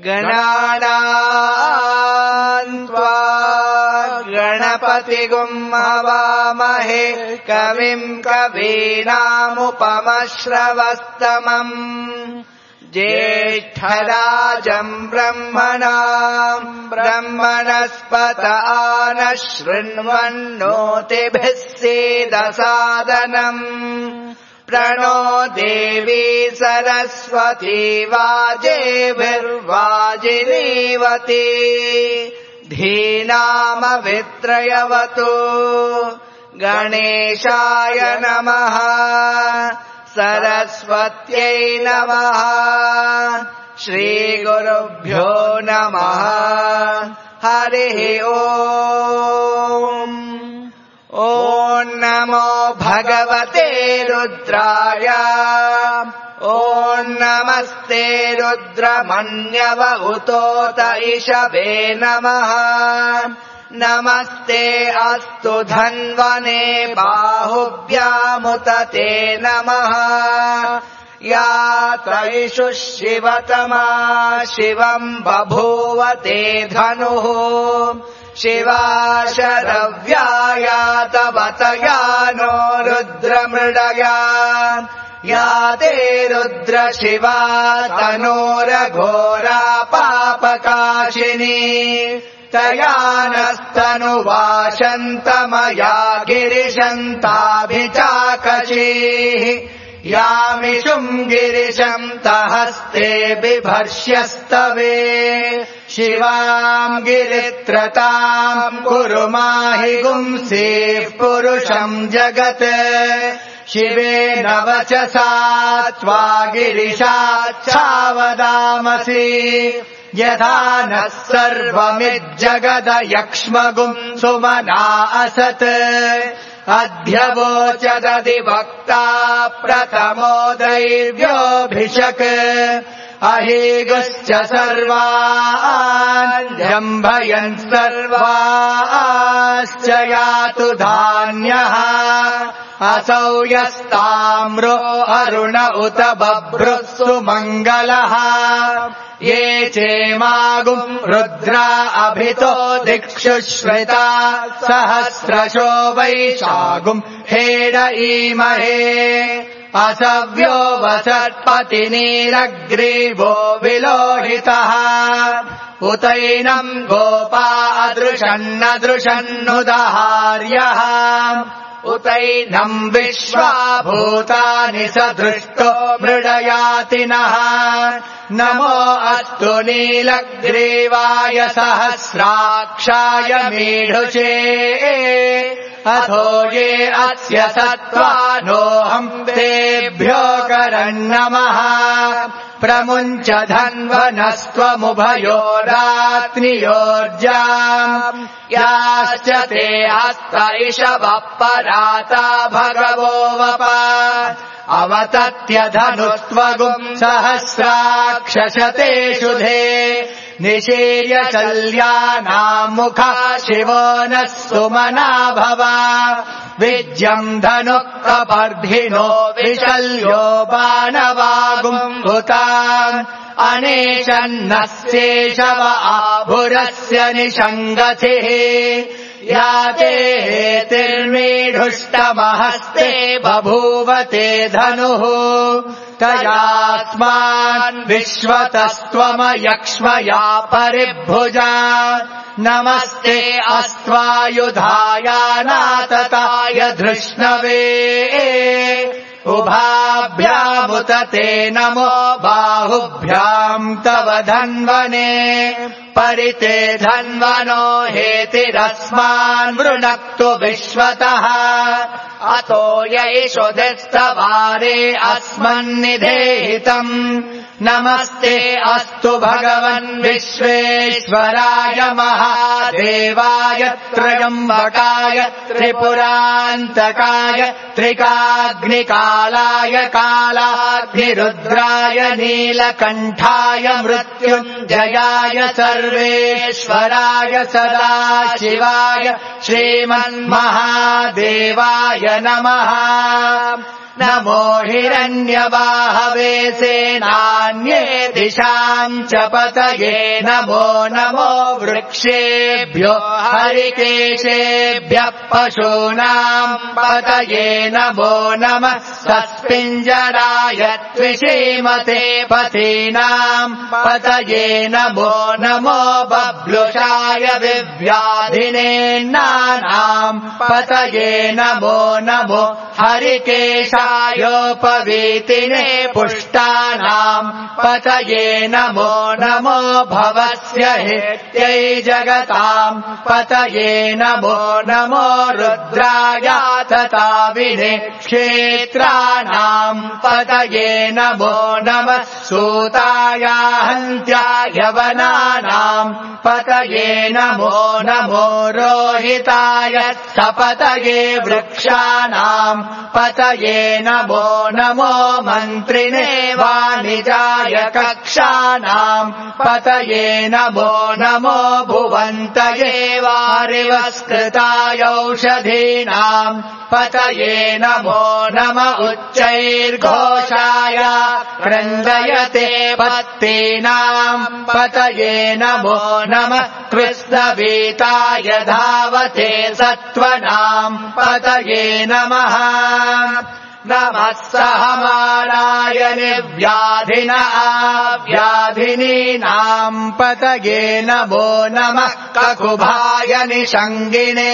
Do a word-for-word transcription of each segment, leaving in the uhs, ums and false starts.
गणानां त्वा गणपतिगुं हवामहे कविं कवीनामुपमश्रवस्तमम् ज्येष्ठराजम् ब्रह्मणाम् ब्रह्मणस्पत आनः शृण्वन्नोतिभिः सीदसादनम् प्रणो देवी सरस्वती वाजेभिर्वाजिनीवती धीनामवित्रयवतु गणेशाय नमः सरस्वत्यै नमः श्रीगुरुभ्यो नमः हरिः ओम् ॐ नमो भगवते रुद्राय ॐ नमस्ते रुद्रमन्यव उतोत इषवे नमः नमस्ते अस्तु धन्वने बाहुभ्यामुत ते नमः या तैषु शिवतमा शिवम् बभूव ते धनुः शिवा शरव्याया तव तया नो रुद्रमृडया या ते रुद्र शिवा तनोरघोरा पापकाशिनी तया नस्तनुवाशन्तमया गिरिशन्ताभिचाकशीः यामिषुम् गिरिशन्तहस्ते बिभर्ष्यस्तवे शिवाम् गिरित्रताम् कुरु माहि गुंसीः पुरुषम् जगत् शिवेन वचसा त्वा गिरिशाच्छावदामसि यथा नः सर्वमिज्जगदयक्ष्मगुम् सुमना असत् अध्यवोचदधिवक्ता प्रथमो दैव्योऽभिषक् अहीगुश्च सर्वान् जम्भयन् सर्वाश्च यातु धान्यः असौ यस्ताम्रो अरुण उत बभ्रुः सुमङ्गलः ये चेमागुम् रुद्रा अभितो दिक्षुश्रिता सहस्रशो वैशागुम् हेड ईमहे असव्यो वसत्पतिनीरग्रीवो विलोहितः उतैनम् गोपा अदृशन्नदृशन्नुदहार्यः उतैनम् विश्वा भूतानि सदृष्टो मृडयातिनः नमो अस्तु नीलग्रीवाय सहस्राक्षाय मीढुषे अथो ये अस्य सत्त्वानोऽहम् तेभ्यो करन्नमः प्रमुञ्च धन्वनस्त्वमुभयोरात्नियोर्जाम् याश्च ते हस्त इषवः पराता भगवो वप अवतत्य धनुस्त्वगुम् सहस्राक्षशते शुधे निशीर्य शल्यानाम् मुखा शिवो नः सुमना भव विज्यम् धनुः कपर्धिनो विशल्यो बाणवागुम् हुताम् अनेशन्नस्येषव आभुरस्य निषङ्गतिः या ते तिर्मीढुष्टमहस्ते बभूव ते धनुः तयास्मान् विश्वतस्त्वमयक्ष्मया परिभुजा नमस्ते अस्त्वायुधायानातताय धृष्णवे उभाभ्यामुत ते नमो बाहुभ्याम् तव धन्वने परिते धन्वनो हेतिरस्मान् वृणक्तु विश्वतः अतो यैषो दस्तवारे अस्मन्निधेहितम् नमस्ते अस्तु भगवन् विश्वेश्वराय महादेवाय त्रयम्बकाय त्रिपुरान्तकाय त्रिकाग्निकालाय कालाग्निरुद्राय नीलकण्ठाय मृत्युञ्जयाय सर्वेश्वराय सदाशिवाय श्रीमन्महादेवाय नमः नमो हिरण्यबाहवे सेनान्ये दिशाम् च पतये नमो नमो वृक्षेभ्यो हरिकेशेभ्यः पशूनाम् पतये नमो नमः सस्पिञ्जराय त्विषीमते पथीनाम् पतये नमो नमो बभ्लुषाय विव्याधिनेन्नानाम् पतये नमो नमो हरिकेशायोपवीतिने पुष्टानाम् पतये नमो नमो भवस्य हेत्यै जगताम् पतये नमो नमो रुद्राय तताविने क्षेत्राणाम् पतये नमो नमः सूताय हन्त्याय वनानाम् पतये नमो नमो रोहिताय सपतये वृक्षाणाम् पतये नमो नमो मन्त्रिणे वाणिजाय कक्षाणाम् पतये नमो नमो भुवन्तये वारिवस्कृताय औषधीनाम् पतये नमो नम उच्चैर्घोषाय क्रन्दयते पत्तीनाम् पतये नमो नमः कृष्णवीताय धावते सत्त्वनाम् पतये नमः नमः सहमानाय निर्व्याधिन व्याधिनीनाम् पतये नमो नमः ककुभाय निषङ्गिने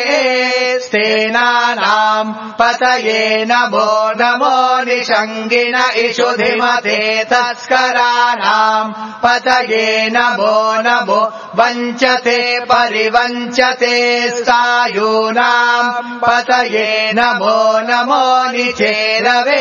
सेनानाम् पतये नमो नमो निषङ्गिन इषुधिमते तस्कराणाम् पतये नमो नमो वञ्चते परिवञ्चते सायूनाम् पतये नमो नमो चेरवे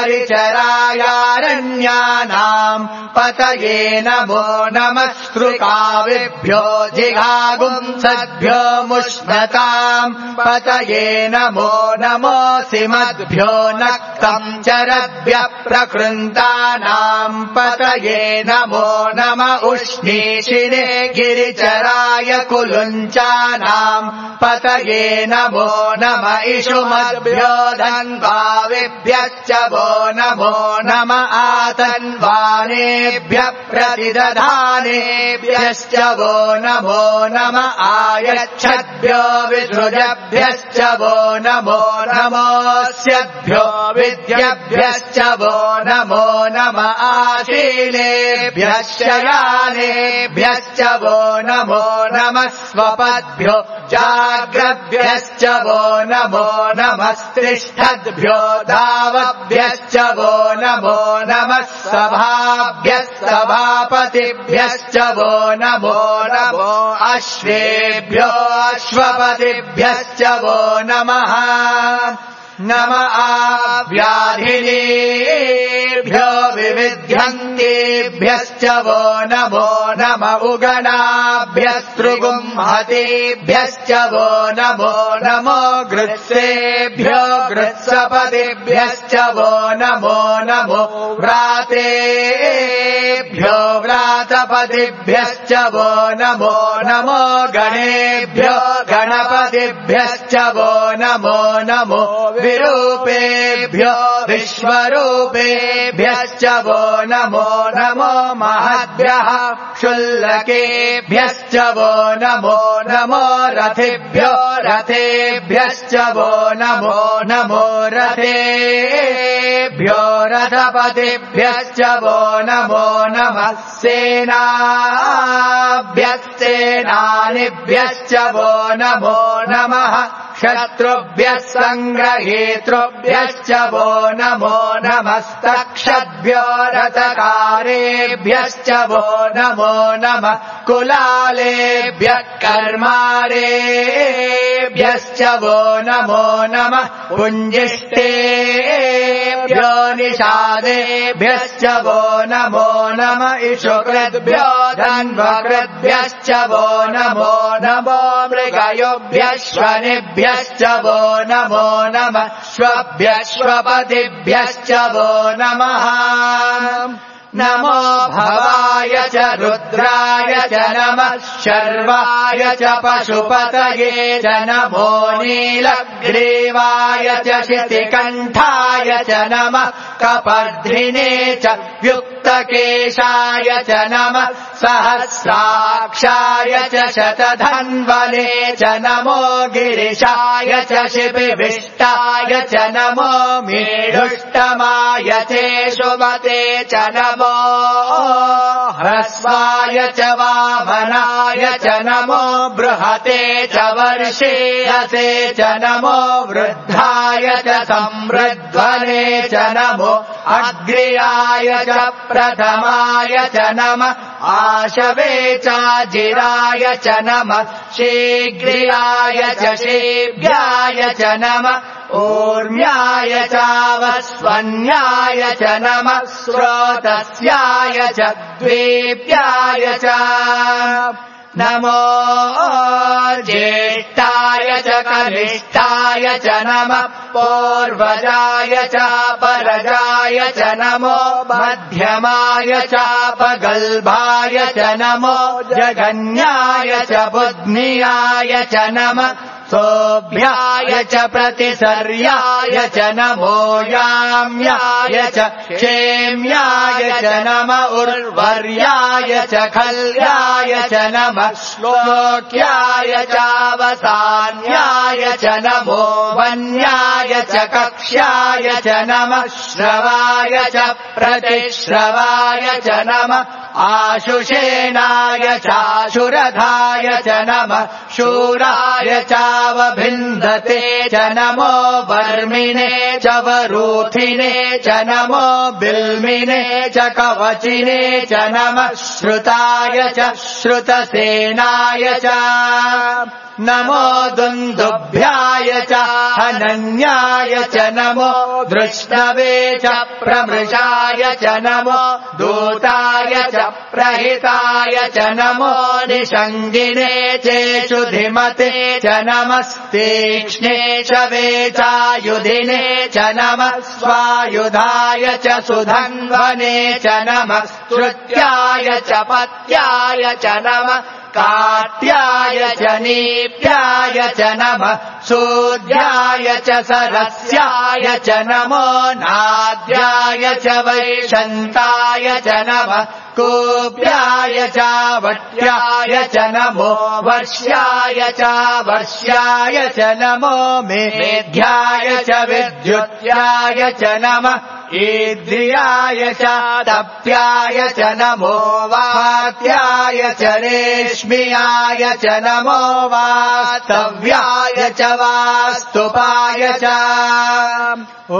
परिचरायारण्यानाम् पतये नमो नमः स्त्रुकाविभ्यो जिघागुंसद्भ्यो मुष्णताम् पतये नमो नमो सिमद्भ्यो नक्तम् चरद्भ्यः प्रकृन्तानाम् पतये नमो नम उष्णीषिणे गिरिचराय कुलुञ्चानाम् पतये नमो नम इषुमद्भ्यो धन्वा वेभ्यश्च वो नमो नम आतन्वानेभ्यः प्रतिदधानेभ्यश्च वो नमो नम आयच्छद्भ्यो विसृजभ्यश्च वो नमो नमोऽस्यद्भ्यो विद्यभ्यश्च वो नमो नम आशीलेभ्यश्च यानेभ्यश्च वो नमो नमः स्वपद्भ्यो जाग्रद्भ्यश्च वो नमो नमस्तिष्ठद्भ्यो धावभ्यश्च वो नमो नमः सभाभ्यः सभापतिभ्यश्च वो नमो नमो अश्वेभ्यो अश्वपतिभ्यश्च वो नमः नम आव्याधिनीभ्यो विविध्यन्तेभ्यश्च वो नमो नम उगणाभ्यस्तृगुंहतेभ्यश्च वो नमो नमो गृत्सेभ्यो गृत्सपतिभ्यश्च वो नमो नमो व्रातेभ्यो व्रातपतिभ्यश्च वो नमो नमो गणेभ्यो गणपतिभ्यश्च वो नमो नमो विरूपेभ्यो विश्वरूपेभ्यश्च वो नमो नमो महद्भ्यः क्षुल्लकेभ्यश्च वो नमो नमो रथिभ्यो रथेभ्यश्च वो नमो नमो रथेभ्यो रथपतिभ्यश्च वो नमो नमः सेनाभ्यस्तेनानिभ्यश्च वो नमो नमः शत्रुभ्यः सङ्ग्रहेतृभ्यश्च वो नमो नमस्तक्षद्भ्यो रथकारेभ्यश्च वो नमो नमः कुलालेभ्यः कर्मारेभ्यश्च वो नमो नमः पुञ्जिष्टेभ्यो निषादेभ्यश्च वो नमो नम इषुकृद्भ्यो धन्वकृद्भ्यश्च वो नमो नमो मृगयोभ्यश्वनिभ्यश्च वो नमो नमः श्वभ्यश्वपतिभ्यश्च वो नमः नमो भवाय च रुद्राय च नमः शर्वाय च पशुपतये च नमो नीलग्रीवाय च शितिकण्ठाय च नमः कपर्धिने च युक्तकेशाय च नमः सहस्राक्षाय च शतधन्वने च नमो गिरिशाय च शिबिविष्टाय च नमो मीढुष्टमाय चेषुमते च नमो ह्रस्वाय च वामनाय च नमो बृहते च वर्षेयसे च नमो वृद्धाय च संवृध्वने च नमो अग्र्याय च प्रथमाय च नमः आशवे चाजिराय च नमः शीघ्रियाय च शीघ्राय च नमः ऊर्म्याय चावस्वन्याय च नमः स्रोतस्याय च द्वीप्याय च नमो ज्येष्ठाय च कनिष्ठाय च नमः पूर्वजाय चापरजाय च नमो मध्यमाय चापगल्भाय च नमो जगन्याय च बुध्नियाय च नमः सोऽभ्याय च प्रतिसर्याय च नमो याम्याय च क्षेम्याय च नम उर्वर्याय च खल्याय च नमः श्लोक्याय चावसान्याय च नमो वन्याय च कक्ष्याय च नमः श्रवाय च प्रतिश्रवाय च नमः आशुषेणाय चाशुरधाय च नमः शूराय चावभिन्दते च नमो वर्मिणे च वरूथिने च नमो बिल्मिने च कवचिने च नमः श्रुताय च श्रुतसेनाय च नमो दुन्दुभ्याय च हनन्याय च नमो दृष्णवे च प्रमृषाय च नमो दूताय च प्रहिताय च नमो निषङ्गिने चेषुधिमते च नमस्तीक्ष्णे च वेचायुधिने च नमः स्वायुधाय च सुधन्वने च नमः श्रुत्याय च पत्याय च नमः काट्याय च नीप्याय च नमः सूर्याय च सरस्याय च नमो नाद्याय च वैशन्ताय च नमः कूप्याय च वट्याय च नमो वर्ष्याय च वर्ष्याय च नमो मेघ्याय च विद्युत्याय च नमः ईद्रियाय च तप्याय च नमो वात्याय च रेश्मियाय च नमो वास्तव्याय च वास्तुपाय च ॐ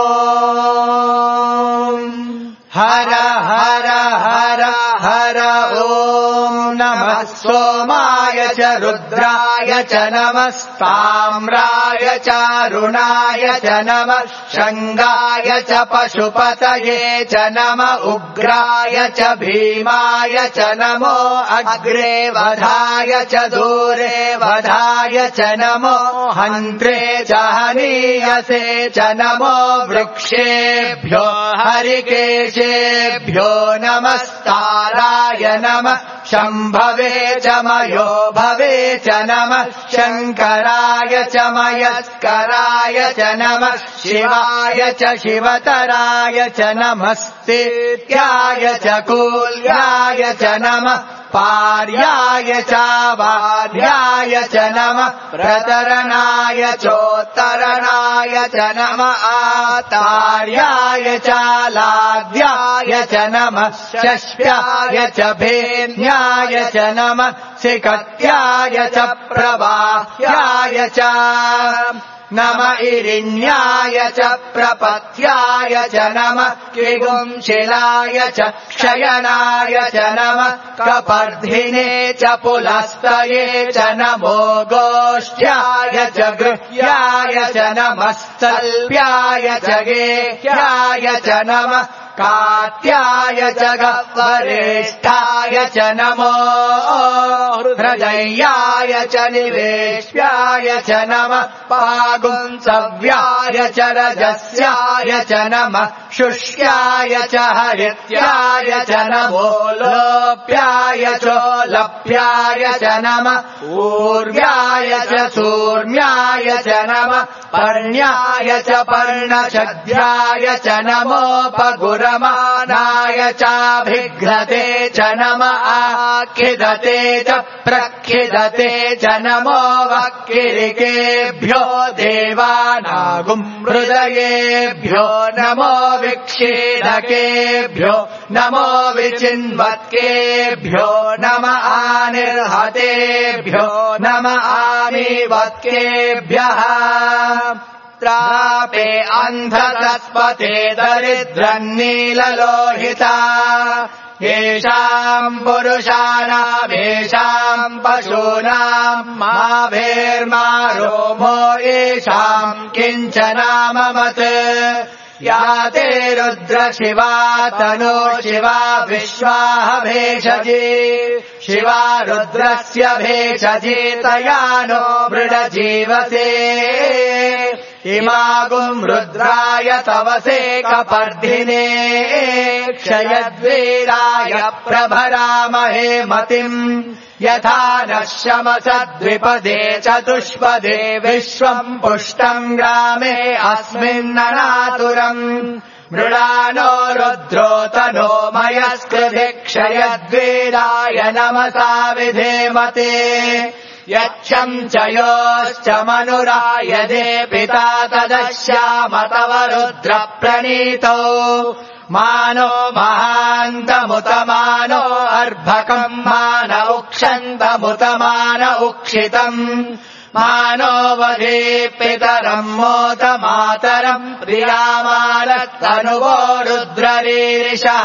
हर हर हर हर ॐ नमः सोमाय च रुद्राय च नमस्ताम्राय चारुणाय च नमः शङ्गाय च पशुपतये च नम उग्राय च भीमाय च नमो अग्रे वधाय च दूरे वधाय च नमो हन्त्रे च हनीयसे च नमो वृक्षेभ्यो हरिकेशेभ्यो नमस्ताराय नमः शम्भवे च मयो भवे च नमः शङ्कराय च मयस्कराय च नमः शिवाय च शिवतराय च नमस्तेत्याय च कूल्याय च नमः पार्याय चावार्याय च नमः प्रतरणाय चोत्तरणाय च नमः आतार्याय चालाद्याय च नमः शष्प्याय च भेन्याय च नमः सिकत्याय च प्रवाह्याय च नम इरिण्याय च प्रपथ्याय च नमः किगुंशिलाय च क्षयनाय च नमः कपर्धिने च पुलस्तये च नमो गोष्ठ्याय च गृह्याय च नमः सल्प्याय च गेह्याय च नमः कात्याय च गह्वरेष्ठाय च नमो हृदयाय च निवेश्याय च नमः पागुंसव्याय च रजस्याय च नमः शुष्याय च हरित्याय च नमो लोप्याय चोलप्याय च नमः ऊर्व्याय च सूर्म्याय च नमः पर्ण्याय च पर्णछद्याय च नमोपगुरमानाय चाभिघ्नते च नमः आखिदते च प्रखिदते च नमो वक्किरिकेभ्यो देवानागुम् हृदयेभ्यो नमो विक्षेदकेभ्यो नमो विचिन्वत्केभ्यो नम आनिर्हतेभ्यो नम आमीवत्केभ्यः त्रापे अन्धतस्पते दरिद्रन्नीललोहिता येषाम् पुरुषाणामेषाम् पशूनाम् माभेर्मा रोमो येषाम् किञ्चनाममत् या ते रुद्र शिवा तनो शिवा विश्वाह भेषजी शिवा रुद्रस्य भेषजी तया नो मृडजीवसे इमागुम् रुद्राय तवसे कपर्धिने क्षयद्वीराय प्रभरामहे मतिम् यथा नः शमसद्विपदे चतुष्पदे विश्वम् पुष्टम् ग्रामे अस्मिन्ननातुरम् मृडानो रुद्रो तनो मयस्कृधि क्षयद्वीराय नमसा विधेमते यच्छम् च योश्च मनुरायदे पिता तदश्याम तव रुद्र प्रणीतौ मानो महान्तमुतमानो अर्भकम् मान उक्षन्तमुतमान उक्षितम् मानो वधे पितरम् मोत मातरम् प्रियामानस्तनुवो रुद्ररीरिषः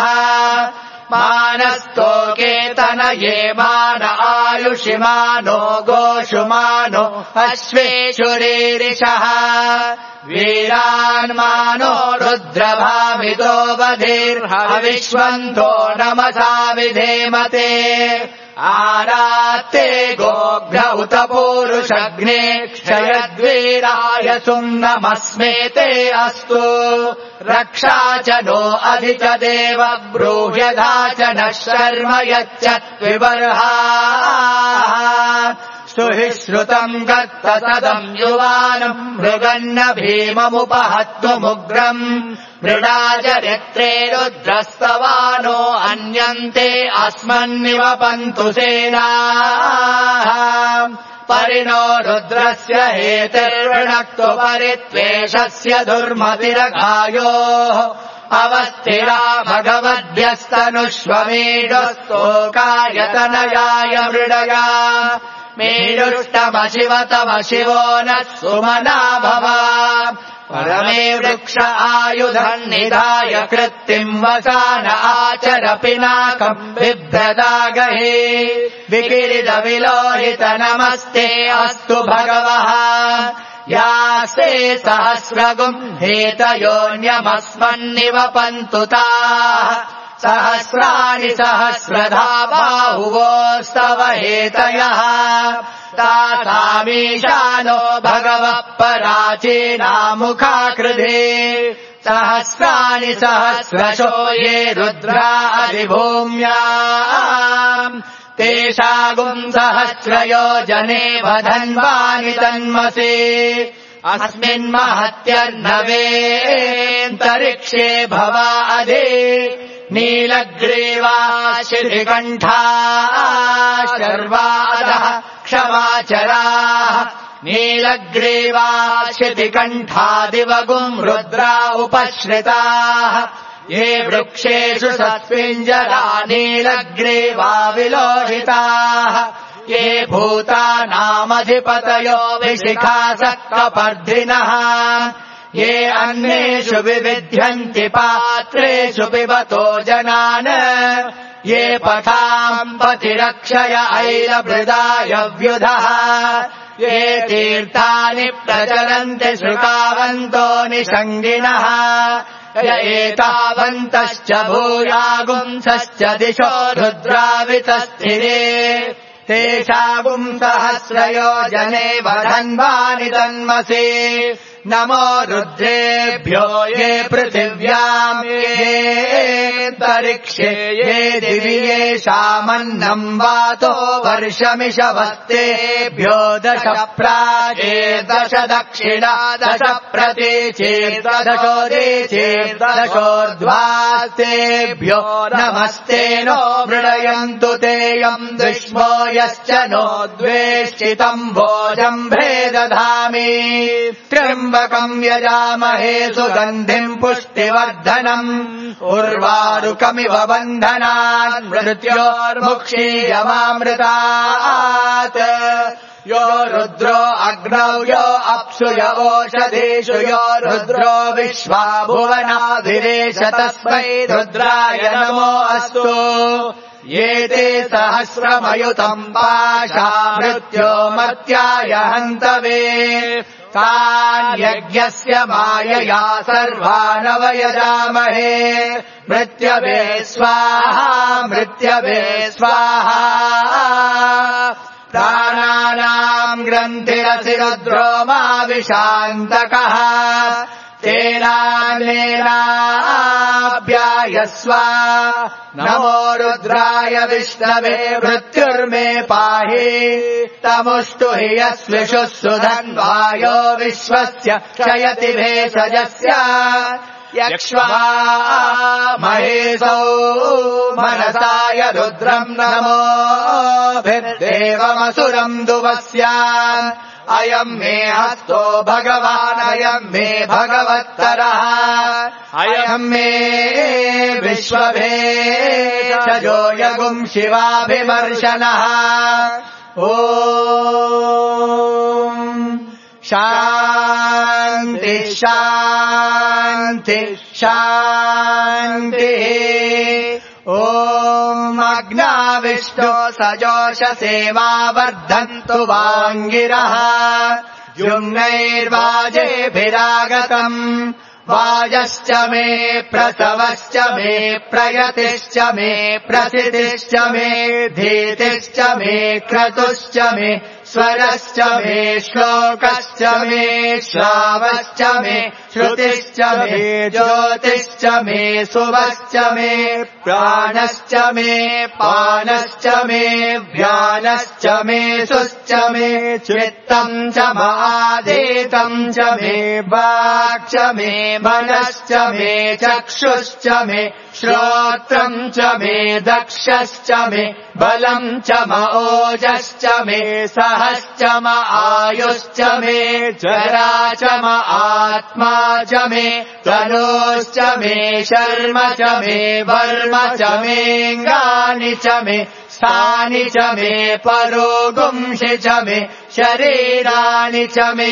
मानस्तोकेतनये मान आयुषि मानो गोषु मानो अश्वेषुरीरिषः वीरान् मानो रुद्रभामितो वधीर्हविष्वन्तो नमसा विधेमते आरात्ते गोघ्र उत पूरुषग्ने क्षयद्वीराय सुम्नमस्मेते अस्तु रक्षा च नो अधि च देव ब्रूह्यधा च नः शर्म यच्च विबर्हाः स्तुहि श्रुतम् गत्त सदम् युवानम् मृगन्न भीममुपहत्तुमुग्रम् मृडाचरित्रे रुद्रस्तवानो अन्यन्ते अस्मन्निवपन्तु सेनाः परिणो रुद्रस्य हेतिर्वृणक्तु परित्वेषस्य दुर्मतिरघायोः अवस्थिरा भगवद्भ्यस्तनुष्वमेढस्तोकायतनयाय मृडया मेरुष्टमशिवतम शिवो नः सुमना भव परमे वृक्ष आयुधम् निधाय कृत्तिम् वसान आचर पिनाकम् बिभ्रदागहे विकिरित विलोहित नमस्ते अस्तु भगवः यास्ते सहस्रगुम् हेतयोऽन्यमस्मन्निवपन्तु ताः सहस्राणि सहस्रधा बाहुवोस्तव हेतयः तासामीशानो भगवः पराचीनामुखाकृधे सहस्राणि सहस्रशो ये रुद्रा अधिभूम्याम् तेषागुम् सहस्रयोजने वधन्वानि तन्मसे अस्मिन्महत्यर्णवेऽन्तरिक्षे भवा अधे नीलग्रीवा शितिकण्ठा शर्वादः क्षमाचराः नीलग्रीवा शितिकण्ठा दिवगुम् रुद्रा उपश्रिताः ये वृक्षेषु सत्पिञ्जरा नीलग्रीवा विलोहिताः ये भूतानामधिपतयो विशिखासक्तपर्धिनः ये अन्येषु विविध्यन्ति पात्रेषु पिबतो जनान् ये पथाम् पतिरक्षय ऐलभृदाय व्युधः ये तीर्थानि प्रचलन्ति श्रुतावन्तो निषङ्गिणः य एतावन्तश्च भूयागुंसश्च दिशो रुद्रावितस्थिरे तेषागुम् सहस्रयोजने वधन्वानि तन्मसे नमो रुद्रेभ्यो ये पृथिव्याम् ये तरिक्षे ये दिवि येषामन्नम् वातो वर्षमिषवस्तेभ्यो दश प्राचे दश दक्षिणा दश प्रतीचे दशोदीचे दशोर्ध्वास्तेभ्यो नमस्ते नो मृडयन्तु तेयम् दुष्मो यश्च नो द्वेष्टितम् भोजम् भेदधामि त्र्यम्बकम् यजामहे सुगन्धिम् पुष्टिवर्धनम् उर्वारुकमिव बन्धनान् मृत्योर्मुक्षीयमामृतात् यो रुद्रो अग्नौ यो अप्सु य ओषधीषु यो रुद्रो विश्वा भुवनाधिरेश तस्मै रुद्राय नमो अस्तु ये ते सहस्रमयुतम् पाशा मृत्यो मर्त्याय हन्तवे तान् यज्ञस्य मायया सर्वानवयजामहे मृत्यवे स्वाहा मृत्यवे स्वाहा प्राणानाम् ग्रन्थिरसि रुद्रो मा विशान्तकः तेनानेनाभ्यायस्व नमो रुद्राय विष्णवे मृत्युर्मे पाहि तमुष्टु हि यस्विषुः सुधन्वायो विश्वस्य क्षयति भेषजस्य यक्ष्वा महेशौ मनसाय रुद्रम् नमो भिर्देवमसुरम् दुवस्यान् अयम् मे हस्तो भगवान् अयम् मे भगवत्तरः अयम् मे विश्वभेषजो यगुम् शिवाभिमर्शनः ॐ शान्ति शान्ति शान्तिः ॐ अग्नाविष्टो सजोषसेवा वर्धन्तु वाङ्गिरः युम्नैर्वाजेभिरागतम् वाजश्च मे प्रसवश्च मे प्रयतिश्च मे प्रसिद्धिश्च मे धीतिश्च मे क्रतुश्च मे स्वरश्च मे श्लोकश्च मे श्रावश्च मे श्रुतिश्च मे ज्योतिश्च मे सुवश्च मे प्राणश्च मे पानश्च मे व्यानश्च मे सुश्च मे चित्तम् च महाधीतम् च मे वाक् च मे मनश्च मे चक्षुश्च मे श्रोत्रम् च मे दक्षश्च मे बलम् च म ओजश्च मे सहश्च म आयुश्च मे जरा च म आत्मा च मे तनोश्च मे शर्म च मे वर्म च मेऽङ्गानि च मे स्थानि च मे परोगुंषि च मे शरीराणि च मे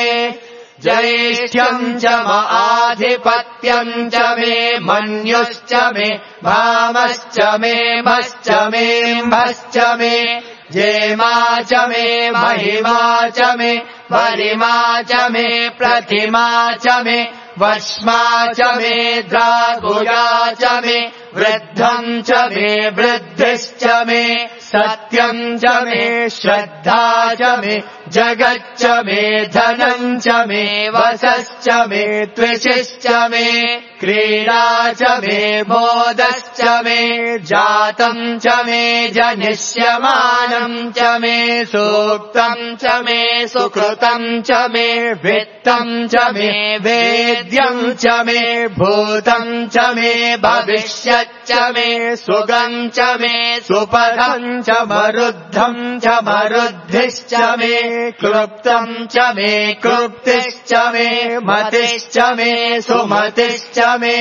ज्येष्ठ्यम् च म आधिपत्यम् च मे मन्युश्च मे भामश्च मे भश्च मे म्भश्च मे जेमा च मे महिमा च मे वरिमा च मे प्रतिमा च मे वश्मा च मे द्रागुया च मे वृद्धम् च मे वृद्धिश्च मे सत्यम् च मे श्रद्धा च मे जगच्च मे धनम् च मे वसश्च मे त्विषिश्च मे क्रीडा च मे मोदश्च मे जातम् च मे जनिष्यमानम् च मे सूक्तम् च मे सुकृतम् च मे वित्तम् च मे वेद्यम् च मे भूतम् च मे भविष्यच्च मे सुगम् च मे सुपथम् च मरुद्धम् च मरुद्धिश्च मे क्लृप्तम् च मे क्लृप्तिश्च मे मतिश्च मे सुमतिश्च मे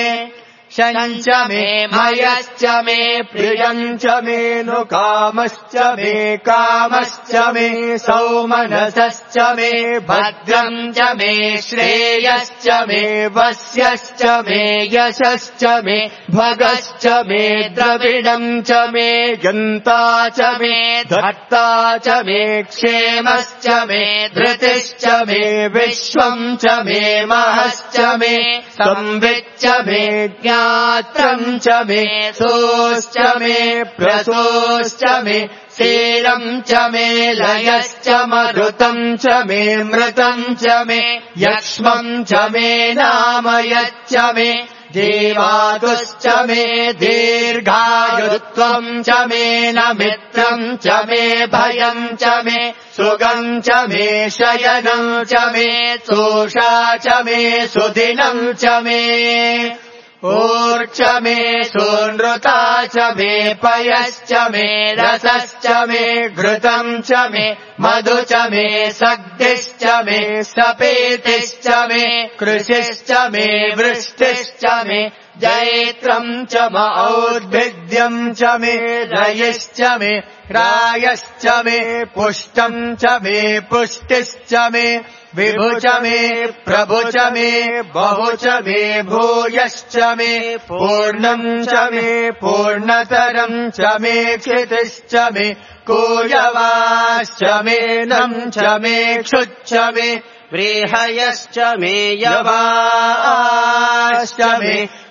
शञ्च मे मयश्च मे प्रियम् च मे नु कामश्च मे कामश्च मे सौमनसश्च मे भद्रम् च मे श्रेयश्च मे वस्यश्च मे यशश्च मे भगश्च मे द्रविडम् च मे गन्ता च मे धर्ता च मे क्षेमश्च मे धृतिश्च विश्वश्च मे विश्वम् च मे महश्च मे संविच्च मे ज्ञात्रम् च मे सोश्च मे प्रसोश्च मे शीलम् च मे लयश्च मरुतम् च मे मृतम् च मे यक्ष्मम् च मे नामयच्च मे जीवातुश्च मे दीर्घायुत्वम् च मे न मित्रम् च मे भयम् च मे सुगम् च मे शयनम् च मे सोषा च मे सुदिनम् च मे ऊर्च मे सूनृता च मे पयश्च मे रसश्च मे घृतम् च मे मधु च मे सग्धिश्च मे सपेतिश्च मे कृषिश्च मे वृष्टिश्च मे जैत्रम् च म औद्भिद्यम् च मे रयिश्च मे रायश्च मे पुष्टम् च मे पुष्टिश्च मे विभु च मे प्रभु च मे बहु च मे भूयश्च मे पूर्णम् च मे पूर्णतरम् च मे क्षितिश्च मे कूयवाश्च मे नम् च मे क्षुच्च मे व्रीहयश्च मे यवाश्च मे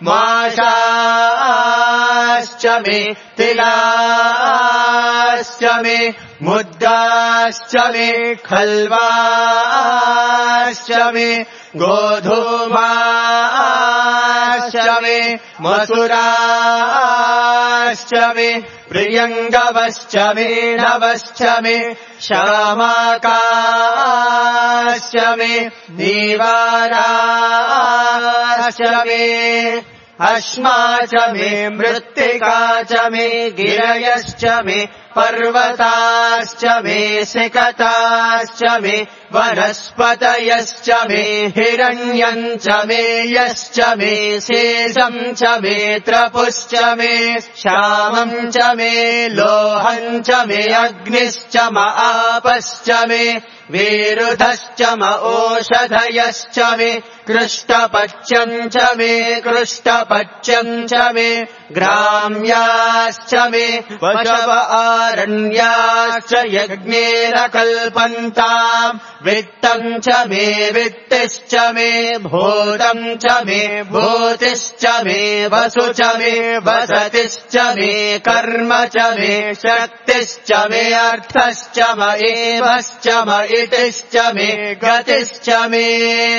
माशाश्च मे तिलाश्च मे मुद्गाश्च मे खल्वाश्च मे गोधूमाश्च मे मसुराश्च मे प्रियङ्गवश्च मे नवश्च मे श्यामाकाश्च मे नीवाराश्च मे अश्मा च मे मृत्तिका च मे गिरयश्च मे पर्वताश्च मे सिकताश्च मे वनस्पतयश्च मे हिरण्यम् च मे यश्च मे शेषम् च मे त्रपुश्च मे श्यामम् च मे लोहम् च मे अग्निश्च म आपश्च मे विरुधश्च म ओषधयश्च मे कृष्टपच्यम् च मे कृष्टपच्यम् च मे ग्राम्याश्च मे वशव आरण्याश्च यज्ञेन कल्पन्ताम् वित्तम् च मे वित्तिश्च मे भूतम् च मे भूतिश्च मे वसु च मे वसतिश्च मे कर्म च मे शक्तिश्च मे अर्थश्च म एवश्च म इतिश्च मे गतिश्च मे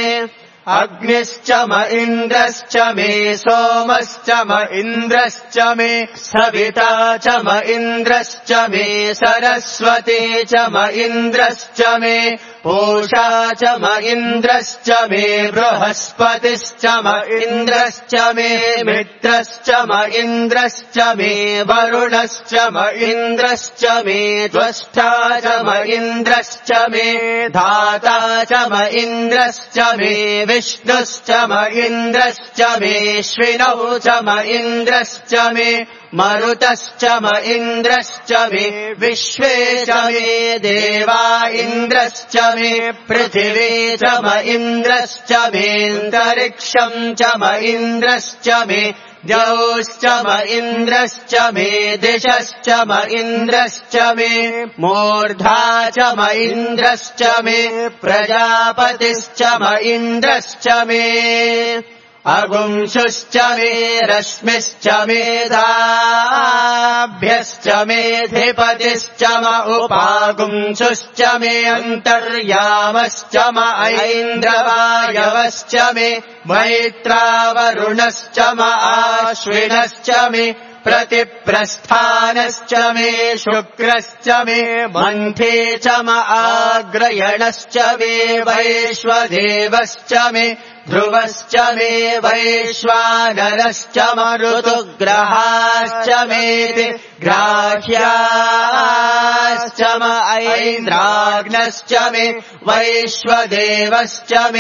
अग्निश्च म इन्द्रश्च मे सोमश्च म इन्द्रश्च मे सविता च म इन्द्रश्च मे सरस्वती च म इन्द्रश्च मे पूषा च म इन्द्रश्च मे बृहस्पतिश्च म इन्द्रश्च मे मित्रश्च म इन्द्रश्च मे वरुणश्च म इन्द्रश्च मे त्वष्टा च म इन्द्रश्च मे धाता च म इन्द्रश्च मे विष्णुश्च म इन्द्रश्च मे श्विनौ च म इन्द्रश्च मे मरुतश्च म इन्द्रश्च मे विश्वे च मे देवा इन्द्रश्च मे पृथिवी च म इन्द्रश्च मेऽन्तरिक्षम् च म इन्द्रश्च मे द्यौश्च म इन्द्रश्च मे दिशश्च म इन्द्रश्च मे मूर्धा च म इन्द्रश्च मे प्रजापतिश्च म इन्द्रश्च मे अगुंशुश्च मे रश्मिश्च मेधाभ्यश्च मेधिपतिश्च म उपागुंशुश्च मे अन्तर्यामश्च म ऐन्द्रवायवश्च मे मैत्रावरुणश्च म आश्विनश्च मे प्रतिप्रस्थानश्च मे शुक्रश्च मे मन्थे च म आग्रयणश्च मे वैश्वदेवश्च मे ध्रुवश्च मे वैश्वानरश्च म ऋतुग्रहाश्च मेति ग्राह्याश्च म ऐन्द्राग्नश्च मे वैश्वदेवश्च मे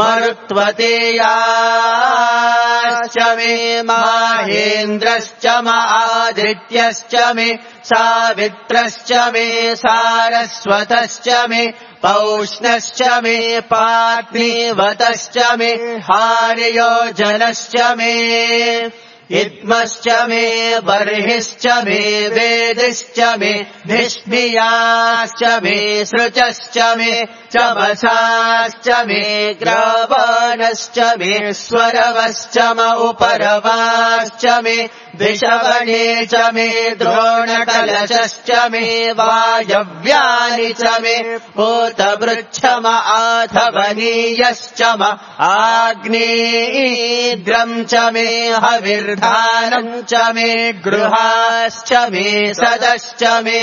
मरुत्वतेयाश्च मे माहेन्द्रश्च म आदित्यश्च मे सावित्रश्च मे सारस्वतश्च मे पौष्णश्च मे पार्थिवतश्च मे हार्योजनश्च मे इद्मश्च मे बर्हिश्च मे वेदिश्च मे धिष्णियाश्च मे सृचश्च मे चमसाश्च मे ग्रावाणश्च मे स्वरवश्च म उपरवाश्च मे दिशवणे च मे द्रोणकलशश्च मे वायव्यानि च मे भूतवृक्षम आधवनीयश्च म आग्नेयीद्रम् च मे हविर्धानम् च मे गृहाश्च मे सदश्च मे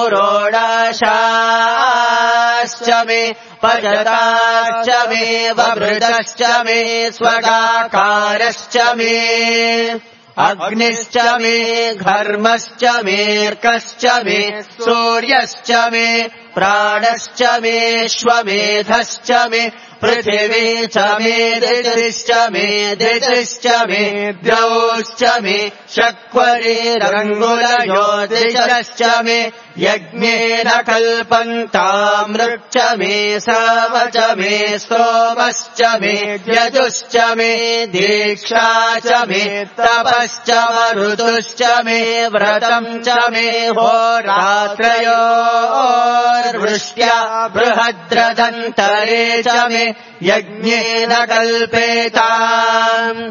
पुरोडाशाश्च मे पजताश्च मे ववृतश्च मे स्वगाकारश्च मे अग्निश्च मे घर्मश्च मेऽर्कश्च मे सूर्यश्च मे प्राणश्च मे श्वमेधश्च मे पृथिवी च मे दितिश्च मे दितिश्च मे द्रौश्च मे शक्वरीरङ्गुलयोतिश्च मे यज्ञेन कल्पन्तामृक् च मे साम च मे स्तोमश्च मे यजुश्च मे दीक्षा च मे तपश्च मरुतुश्च मे व्रतम् च मे होरात्रयोर्वृष्ट्या बृहद्रदन्तरे च मे यज्ञेन कल्पेताम्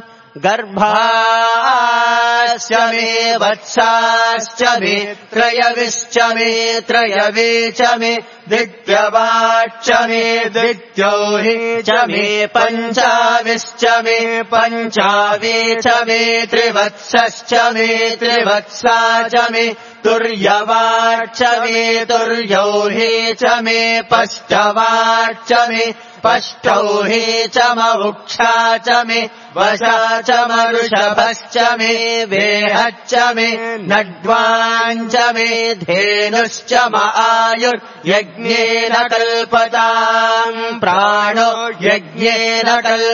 गर्भाश्च मे वत्साश्च मे त्रयविश्च मे त्रयवे च मे दित्यवाच्च मे दित्यौहि च मे पञ्चाविश्च मे पञ्चावे च मे त्रिवत्सश्च मे त्रिवत्सा च मे तुर्यवाच्च मे तुर्यौहि च मे पष्टवाच्च मे पष्टौहि च मवुक्षा च मे वशा च मरुषभश्च मे वेहच्च मे नड्वाञ्च मे धेनुश्च म आयुर्यज्ञेन कल्पताम् प्राणो यज्ञेन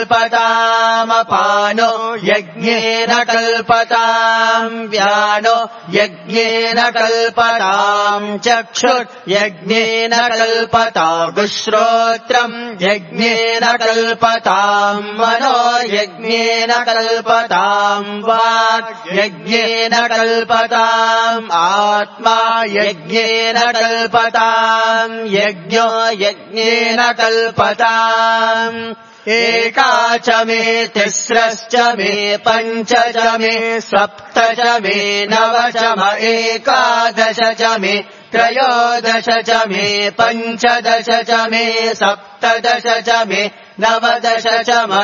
कल्पतामपानो यज्ञेन कल्पताम् व्यानो यज्ञेन कल्पताम् चक्षुर्यज्ञेन कल्पतागुश्रोत्रम् यज्ञेन कल्पताम् मनो यज्ञेन कल्पताम् वाक् यज्ञेन कल्पताम् आत्मा यज्ञेन कल्पताम् यज्ञो यज्ञेन कल्पताम् एका च मे तिस्रश्च मे पञ्च च मे सप्त च मे नव च म एकादश च मे त्रयोदश च मे पञ्चदश च मे सप्तदश च मे नवदश च म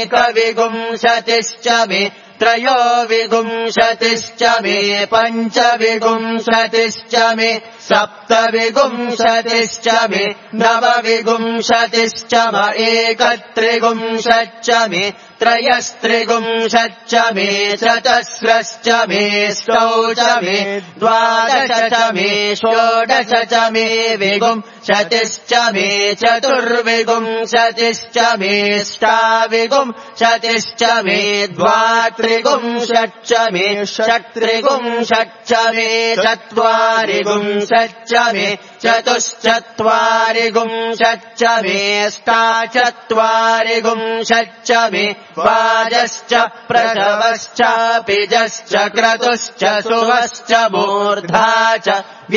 एकविंशतिश्च मे त्रयोविंशतिश्च मे पञ्चविंशतिश्च मे सप्तविंशतिश्च मे नवविंशतिश्च म एकत्रिंशच्च मे त्रयस्त्रिंशच्च मे चतस्रश्च मे ष्टौ च मे द्वादश च मे षोडश च मे विंशतिश्च मे चतुर्विंशतिश्च मे ष्टाविंशतिश्च मे द्वात्रिंशच्च मे षट्त्रिंशच्च मे चत्वारिंशच्च मे चतुश्चत्वारिंशच्च मे अष्टाचत्वारिंशच्च मे वाजश्च प्रसवश्च पिजश्च क्रतुश्च सुवश्च मूर्धा च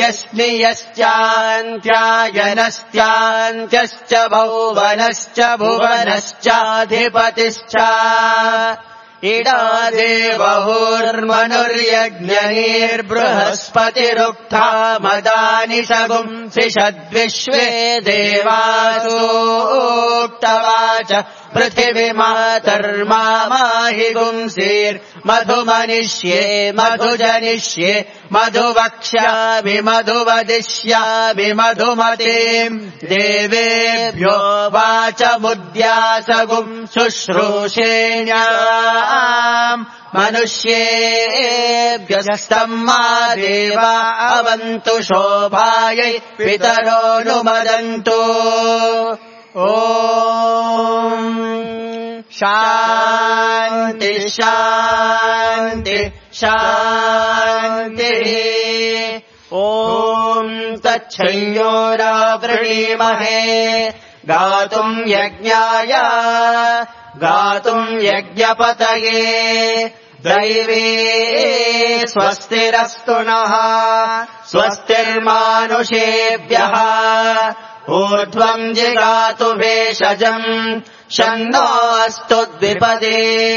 व्यश्नियश्चान्त्यायनश्चान्त्यश्च भुवनश्च भुवनश्चाधिपतिश्च इडा देवहुर्मनुर्यज्ञनीर्बृहस्पतिरुक्था मदानि शगुंसि षद्विश्वे देवासूक्तवाच पृथिवीमातर्माहि गुंसीर्मधुमनिष्ये मधुजनिष्ये मधुवक्ष्यामि मधुवदिष्यामि मधुमतीम् देवेभ्यो वाचमुद्यासगुम् शुश्रूषेण्याम् मनुष्येभ्यस्तम्मा देवा अवन्तु शोभायै पितरोऽनुमदन्तु ॐ शान्ति शान्ति शान्तिः ॐ तच्छंयोरावृणीमहे गातुम् यज्ञाय गातुम् यज्ञपतये दैवे स्वस्तिरस्तु नः स्वस्तिर्मानुषेभ्यः ऊर्ध्वम् जिगातु भेषजम् शन्नो अस्तु द्विपदे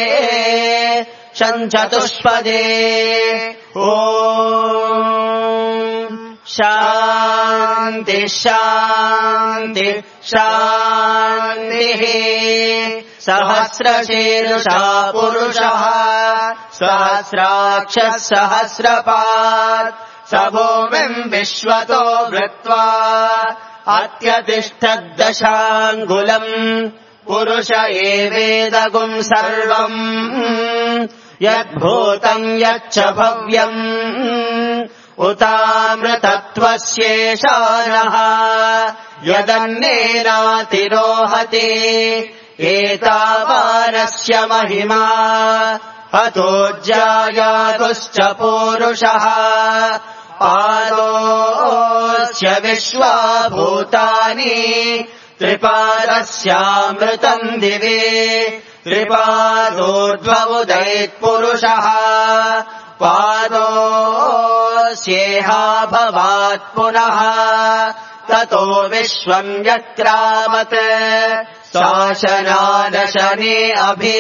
शञ्चतुष्पदे ॐ शान्ति शान्ति शान्तिः सहस्रशीर्षा पुरुषः सहस्राक्षः सहस्रपात् स भूमिम् विश्वतो वृत्वा अत्यतिष्ठद्दशाङ्गुलम् पुरुष एवेदगुम् सर्वम् यद्भूतम् यच्च भव्यम् उतामृतत्वस्येषानः यदन्नेनातिरोहति एतावानस्य महिमा अतोज्जायातुश्च पूरुषः पादोऽस्य विश्वाभूतानि त्रिपादस्यामृतम् दिवे त्रिपादोर्ध्वमुदैत्पुरुषः पादोऽस्येहाभवात् पुनः ततो विश्वम् व्यक्रामत् शासनादशने अभि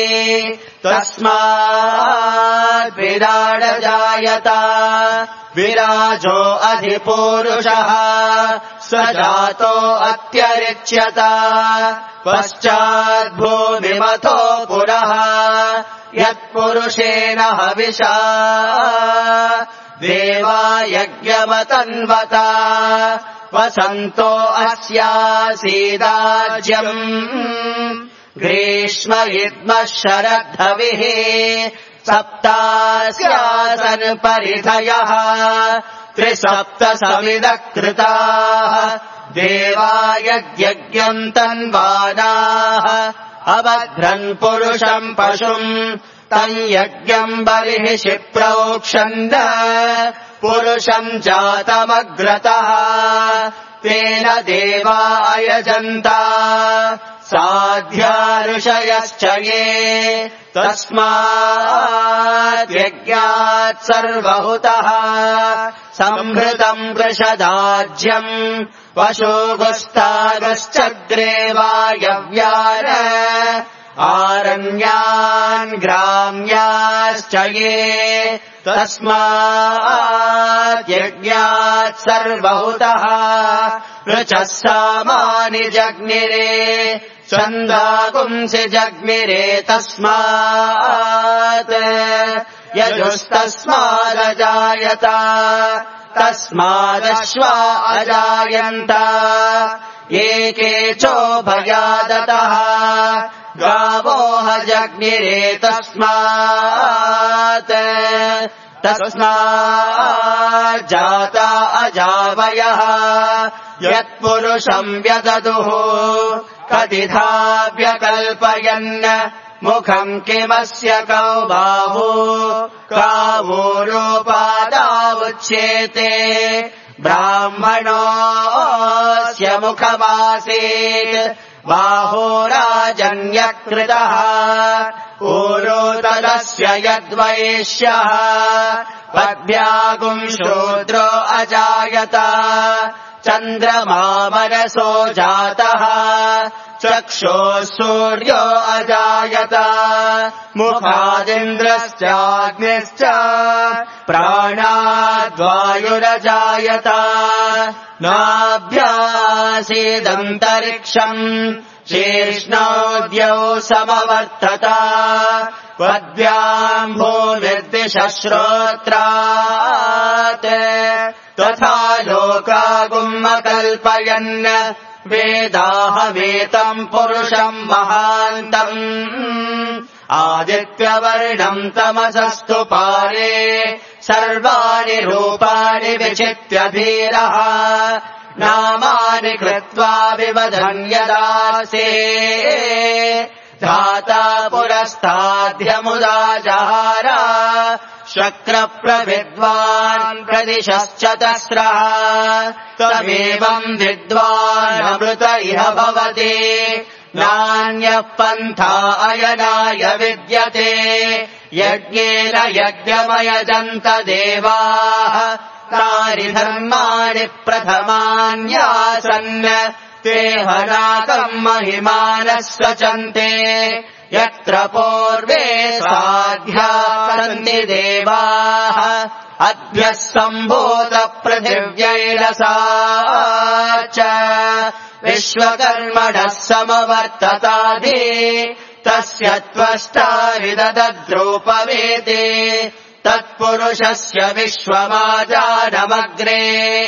तस्मात् विराडजायत विराजो अधिपूरुषः स जातो अत्यरिच्यत पश्चाद्भूमिमथो पुनः यत्पुरुषेण हविषा देवा यज्ञमतन्वत वसन्तो अस्यासीदाज्यम् ग्रीष्म इद्मः शरद्धविः सप्तास्यासन् परिधयः त्रिसप्त समिदः कृताः देवा यज्ञम् तन्वानाः अबध्रन् पुरुषम् पशुम् तम् यज्ञम् बलिः क्षिप्रौक्षन् पुरुषम् जातमग्रतः तेन देवा अयजन्त साध्या ऋषयश्च ये तस्मात् यज्ञात् सर्वहुतः संहृतम् वृषदाज्यम् पशुगुस्तागश्चग्रे वायव्यान् आरण्यान् ग्राम्याश्च ये तस्मात् यज्ञात् सर्वहुतः ऋचः सामानि जग्निरे छन्दागुंसि जग्निरे तस्मात् यजुस्तस्मादजायत तस्मादश्वा अजायन्त एके चोभयादतः गावोह जग्निरे तस्मात् तस्मात् जाता अजावयः यत्पुरुषम् व्यददुः कतिधा व्यकल्पयन् मुखम् किमस्य कौ बाहु कावोरोपादावुच्येते ब्राह्मणोऽस्य मुखमासीत् बाहोराजन्यकृतः ऊरोतरस्य यद्वैश्यः पद्भ्यागुम् शूद्रो अजायत चन्द्रमा मनसो जातः चक्षुः सूर्यो अजायत मुखादिन्द्रश्चाग्निश्च प्राणाद्वायुरजायत नाभ्यासीदन्तरिक्षम् शीर्ष्णोद्यौ समवर्तत पद्भ्याम् भूमिर्दिशश्रोत्रात् तथा लोकागुम्मकल्पयन् वेदाहमेतम् पुरुषम् महान्तम् आदित्यवर्णम् तमसस्तु पारे सर्वाणि रूपाणि विचित्य धीरः नामानि कृत्वा विवदन्यदासे धाता पुरस्ताद्यमुदा जहार शक्रप्रविद्वान् प्रदिशश्चतस्रः तमेवम् विद्वानमृत इह भवति नान्यः पन्था अयनाय विद्यते यज्ञेन यज्ञमयजन्त देवाः तानि धर्माणि प्रथमान्यासन् ते हनाकम् महिमानः सचन्ते यत्र पूर्वे साध्या सन्ति देवाः अद्भ्यः सम्भूतपृथिव्यैरसा च विश्वकर्मणः समवर्ततादि तस्य त्वष्टारिदद्रूपवेदे तत्पुरुषस्य विश्वमाजानमग्रे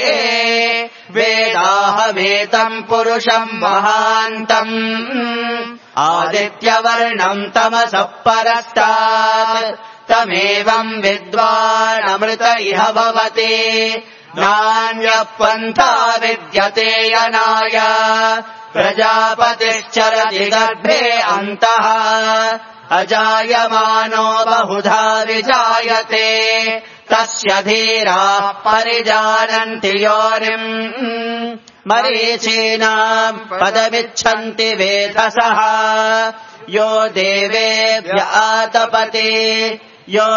वेदाहमेतम् पुरुषम् महान्तम् आदित्यवर्णम् तमसः परस्तात् तमेवम् विद्वानमृत इह भवति नान्यः पन्था विद्यते यनाय प्रजापतिश्चरति गर्भे अन्तः अजायमानो बहुधा विजायते तस्य धीराः परिजानन्ति योनिम् मरीचीनाम् पदमिच्छन्ति वेधसः यो देवेभ्य आतपति यो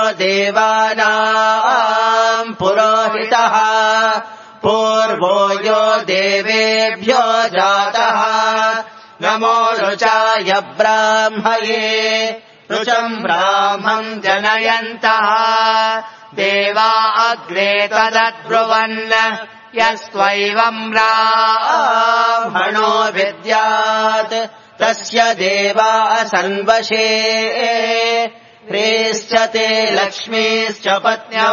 देवानाम् पुरोहितः पूर्वो यो देवेभ्यो जातः नमो रुचाय ब्राह्मये रुचम् ब्राह्मम् जनयन्तः देवा अग्रे तदब्रुवन् यस्त्वैवम् ब्राह्मणो विद्यात् तस्य देवा सन्वशे ह्रीश्च ते लक्ष्मीश्च पत्न्यौ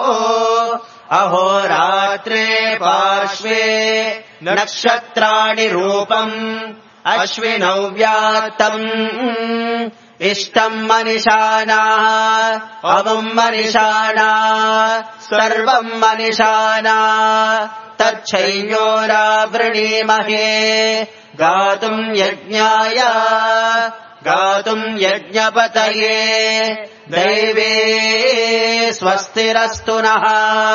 अहोरात्रे पार्श्वे नक्षत्राणि रूपम् अश्विनौ व्यात्तम् इष्टम् मनिषाणाः अमुम् मनिषाणाः सर्वम् मनिषाणाः तच्छैयोरावृणीमहे गातुम् यज्ञाय गातुम् यज्ञपतये दैवे स्वस्तिरस्तु नः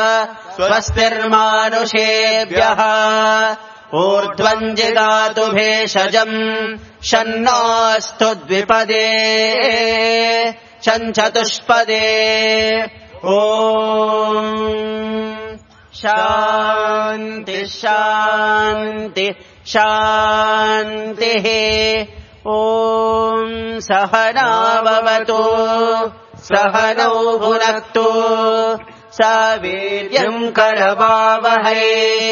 स्वस्तिर्मानुषेभ्यः ऊर्ध्वम् जिगातु भेषजम् शन्नोऽस्तु द्विपदे शञ्चतुष्पदे ॐ शान्ति शान्ति शान्तिः ॐ सहनाववतु सहनौ भुनक्तु सावीर्यम् करवावहै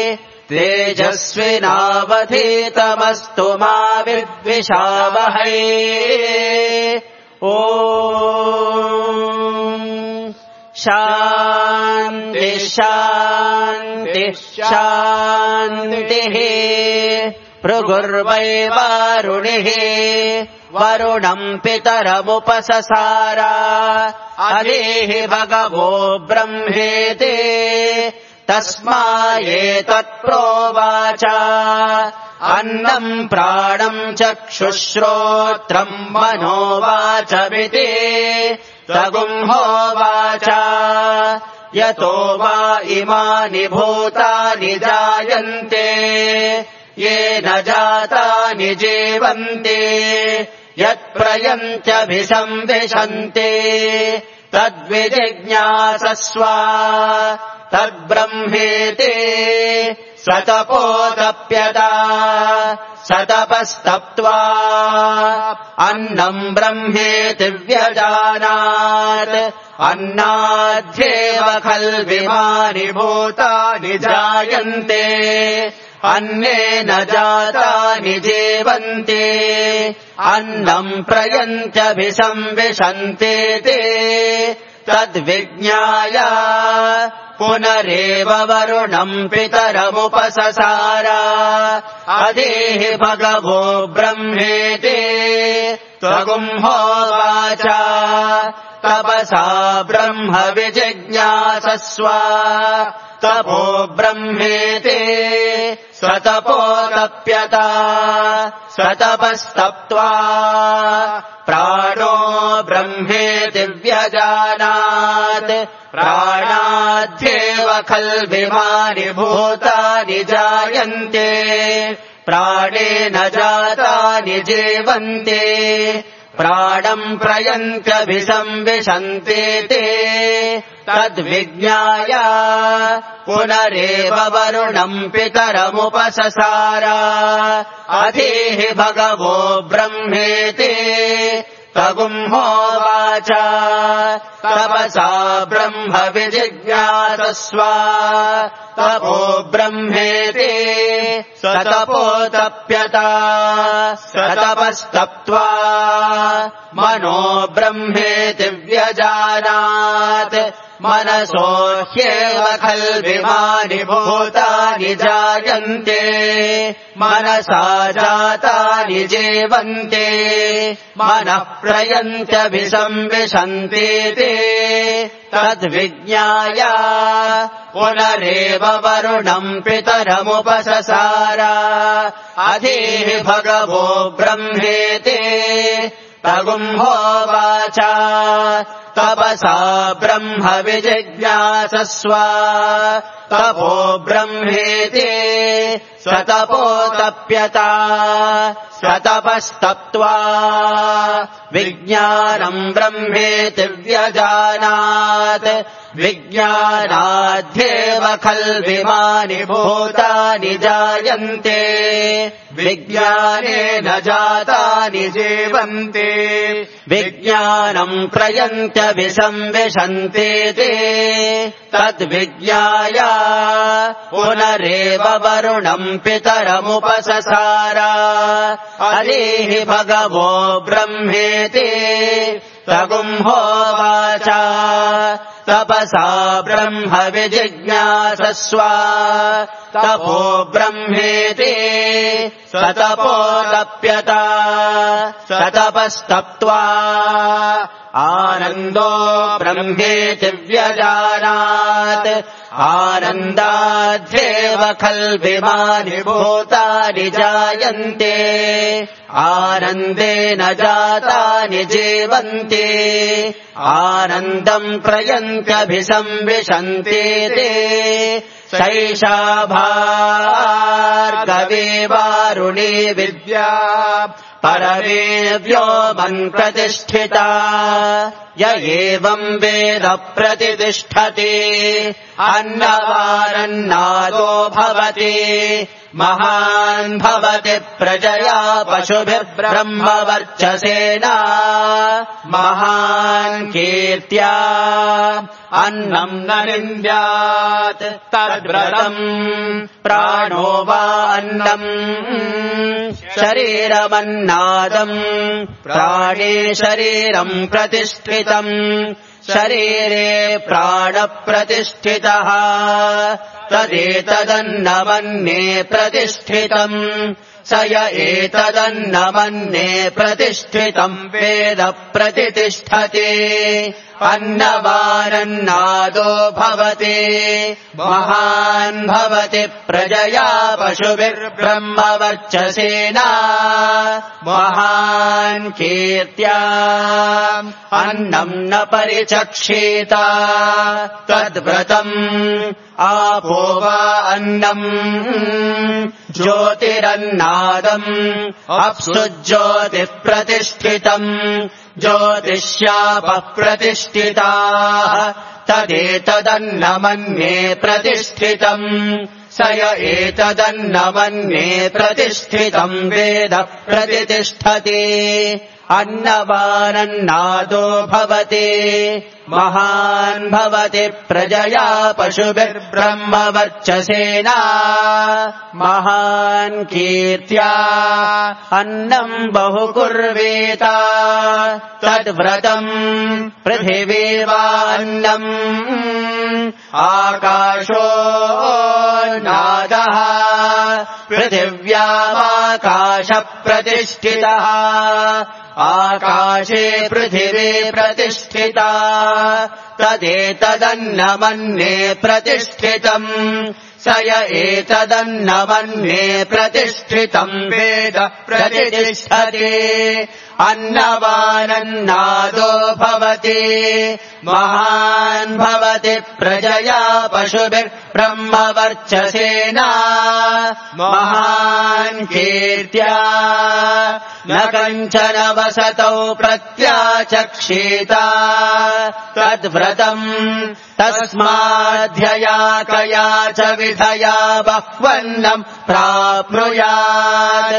तेजस्विनावधीतमस्तु मा विद्विषावहै ॐ शान्ति शान्ति शान्तिः भृगुर्वै वारुणिः वरुणम् पितरमुपससार अदेहि भगवो ब्रह्मेति तस्मायेतत्प्रोवाच अन्नम् प्राणम् चक्षुश्रोत्रम् मनोवाचमिति तगुंहोवाच यतो वा इमानि भूतानि जायन्ते येन जातानि जीवन्ते यत्प्रयन्त्यभिसंविशन्ते तद्विजिज्ञासस्व तद्ब्रह्मेति सतपोतप्यता सतपस्तप्त्वा अन्नम् ब्रह्मेति व्यजानात् अन्नाद्येव खल्विमानि भूतानि जायन्ते अन्नेन जातानि जीवन्ते अन्नम् प्रयन्त्यभिसंविशन्तेति तद्विज्ञाय पुनरेव वरुणम् पितरमुपससार अदेहि भगवो ब्रह्मेति त्वगुंहोवाच तपसा ब्रह्म विजिज्ञासस्व तपो ब्रह्मेति सतपोतप्यता सतपस्तप्त्वा प्राणो ब्रह्मेति व्यजानात् प्राणाद्येव खल्विमानि भूतानि जायन्ते प्राणेन जातानि जीवन्ते प्राणम् प्रयन्त्यभिसंविशन्ते ते तद्विज्ञाय पुनरेव वरुणम् पितरमुपससार अधीः भगवो ब्रह्मेति तगुंहोवाच तपसा ब्रह्म विजिज्ञासस्व तपो ब्रह्मेति स तपोतप्यता स तपस्तप्त्वा मनो ब्रह्मेति व्यजानात् मनसो ह्येव खल्विमानि भूतानि जायन्ते मनसा जातानि जीवन्ते मनः प्रयन्त्यभिसंविशन्ते ते तद्विज्ञाय पुनरेव वरुणम् पितरमुपससार अधीः भगवो ब्रह्मेति तगुंहोवाच तपसा ब्रह्म विजिज्ञासस्व तपो ब्रह्मेति स तपोतप्यता स तपस्तप्त्वा विज्ञानम् ब्रह्मेति व्यजानात् विज्ञानाद्येव खल्विमानि भूतानि जायन्ते विज्ञानेन जातानि जीवन्ते विज्ञानम् प्रयन्त्यभिसंविशन्ते ते तद्विज्ञाय पुनरेव वरुणम् पितरमुपससार अधीः भगवो ब्रह्मेति तगुंहोवाच तपसा ब्रह्म विजिज्ञासस्व तपो ब्रह्मेति स तपोतप्यता स तपस्तप्त्वा आनन्दो ब्रह्मेति व्यजानात् आनन्दाद्येव खल्विमानि भूतानि जायन्ते आनन्देन जातानि जीवन्ते आनन्दम् प्रयन्त्यभिसंविशन्ते ते सैषा भार्गवी वारुणी विद्या परमे व्योमन् प्रतिष्ठिता य एवम् वेद प्रतितिष्ठति अन्नवारन्नादो भवति महान् भवति प्रजया पशुभिर्ब्रह्मवर्चसेन महान् कीर्त्या अन्नम् न निन्द्यात् तद्व्रतम् प्राणो वा अन्नम् शरीरमन्नादम् प्राणे शरीरम् प्रतिष्ठितम् शरीरे प्राणप्रतिष्ठितः तदेतदन्नमन्ये प्रतिष्ठितम् स य एतदन्नमन्ये प्रतिष्ठितम् वेद प्रतितिष्ठति अन्नवारन्नादो भवति महान् भवति प्रजया पशुभिर्ब्रह्मवर्चसेन महान् कीर्त्या अन्नम् न परिचक्षेत तद्व्रतम् आपो वा अन्नम् ज्योतिरन्नादम् अप्सु ज्योतिः प्रतिष्ठितम् ज्योतिष्यापः प्रतिष्ठिताः तदेतदन्नमन्ये प्रतिष्ठितम् स य एतदन्नमन्ये प्रतिष्ठितम् वेद प्रतितिष्ठति अन्नवारन्नादो भवति महान् भवति प्रजया पशुभिर्ब्रह्मवर्चसेन महान् कीर्त्या अन्नम् बहु कुर्वेत तद्व्रतम् पृथिवी वान्नम् आकाशो नादः पृथिव्यामाकाशप्रतिष्ठितः आकाशे पृथिवी प्रतिष्ठिता तदेतदन्नमन्ये प्रतिष्ठितम् स य एतदन्नमन्ये प्रतिष्ठितम् वेद प्रतितिष्ठति अन्नवानन्नादो भवति महान् भवति प्रजया पशुभिर्ब्रह्मवर्चसेना महान् कीर्त्या न कञ्चन वसतौ प्रत्याचक्षेता तद्व्रतम् तस्माध्यया कया च विधया बह्वन्नम् प्राप्नुयात्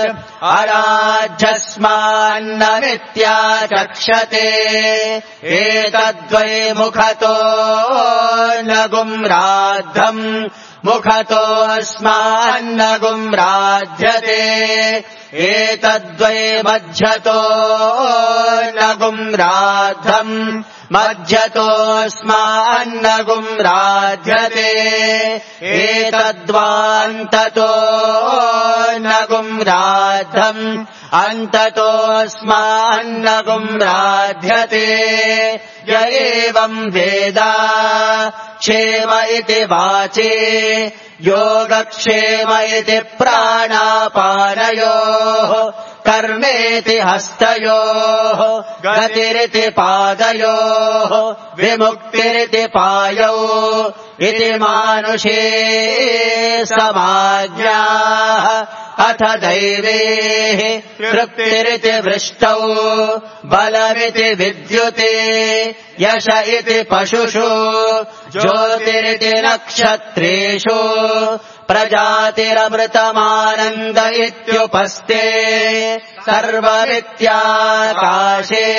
अराज्यस्मान्नमित्याचक्षते एतद्वै मुखतो न गुम्राद्धम् मुखतोऽस्मान्न गुम्राध्यते एतद्वै मध्यतो न गुम्राद्धम् मध्यतोऽस्मान्न गुम्राध्यते एतद्वान्ततो न गुम्राद्धम् अन्ततोऽस्मान्न गुम्राध्यते य एवम् वेद क्षेम इति वाचे योगक्षेम इति प्राणापानयोः कर्मेति हस्तयोः गतिरिति पादयोः विमुक्तिरिति पायौ इति मानुषे समाज्ञाः अथ दैवेः तृप्तिरिति वृष्टौ बलमिति विद्युते यश इति पशुषु ज्योतिरिति नक्षत्रेषु प्रजातिरमृतमानन्द इत्युपस्थे सर्वमित्याकाशे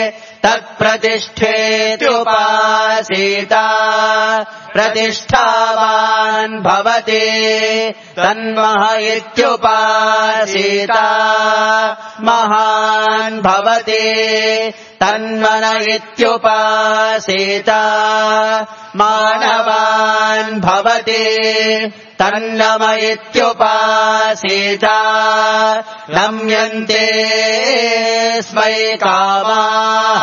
तत्प्रतिष्ठेत्युपासीता प्रतिष्ठावान् भवति तन्मह इत्युपासीता महान् भवति तन्मन इत्युपासीता मानवान् भवति तन्नम इत्युपासीता नम्यन्ते स्मै कामाः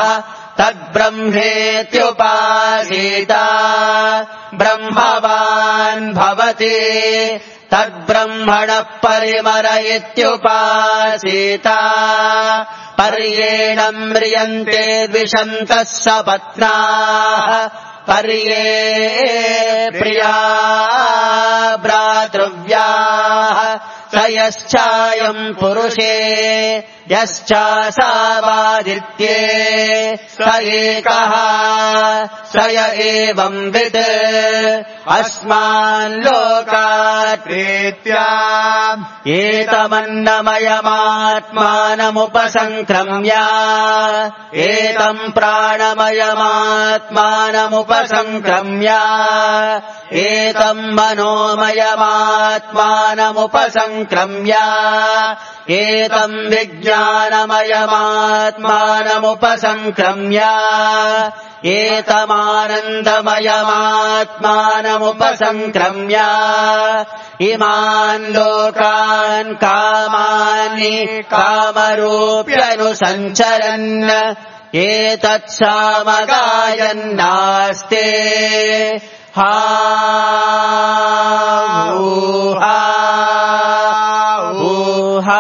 तद्ब्रह्मेत्युपासीता ब्रह्मवान् भवति तद्ब्रह्मणः परिमर इत्युपासीता पर्येण म्रियन्ते द्विषन्तः सपत्नाः पर्ये प्रिया भ्रातृव्याः स यश्चायम् पुरुषे यश्चासावादित्ये स एकः स य एवंवित् अस्मान् लोकात् प्रीत्या एतमन्नमयमात्मानमुपसङ्क्रम्य एतम् प्राणमयमात्मानमुपसङ्क्रम्य एतम् मनोमयमात्मानमुपसङ्क्रम्य एतम् विज्ञानमयमात्मानमुपसङ्क्रम्य एतमानन्दमयमात्मानमुपसङ्क्रम्य इमान् लोकान् कामानि कामरूप्यनुसञ्चरन् एतत्सामगायन्नास्ते हा ऊहा ऊहा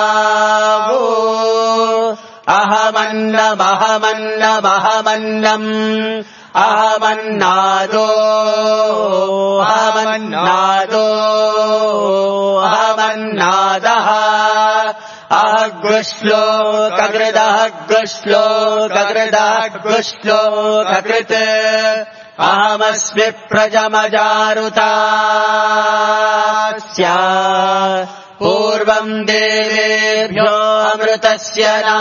अहमन्नमहमन्नमहमन्नम् अहमन्नादो अहमन्नादो अहमन्नादः अहग्श्लोककृदहग्श्लोककृदहग्श्लोककृत् अहमस्मि प्रजमजारुतास्या पूर्वम् देवेभ्यो अमृतस्य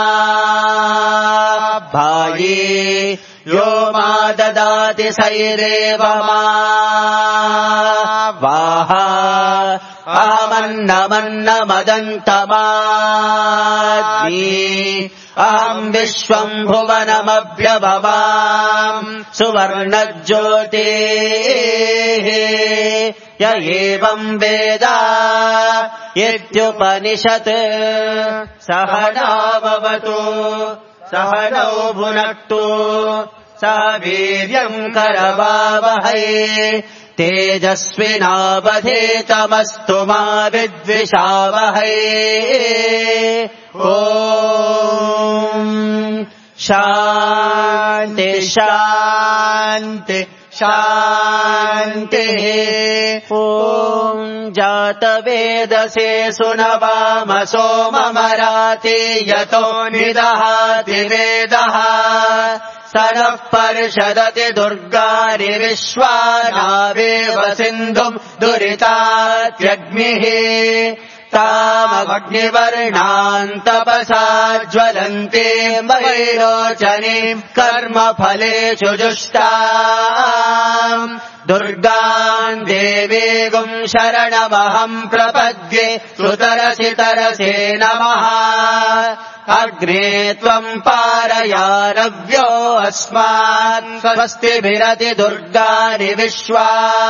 नाभायी यो मा ददाति सैरेव मा वाह अहमन्नमन्नमदन्तमाद्मी अहम् विश्वम् भुवनमभ्यभवाम् सुवर्णज्योतिः य एवम् वेद इत्युपनिषत् सहनाववतु सहनौ भुनक्तु सह वीर्यम् करवावहै तेजस्विनावधीतमस्तु मा विद्विषावहै। ॐ शान्ति शान्ति शान्तिः। ॐ जातवेदसे सुनवाम सोममराति यतो निदहाति वेदः सरः पर्षदति दुर्गानि विश्वानावेव सिन्धुम् दुरितात्यग्निः तामग्निवर्णाम् तपसा ज्वलन्तीम् वैरोचनीम् कर्मफलेषु जुष्टाम् दुर्गाम् देवीगुम् शरणमहम् प्रपद्ये सुतरसि तरसे नमः अग्ने त्वम् पारयानव्यो अस्मान् स्वस्तिभिरति दुर्गानि विश्वा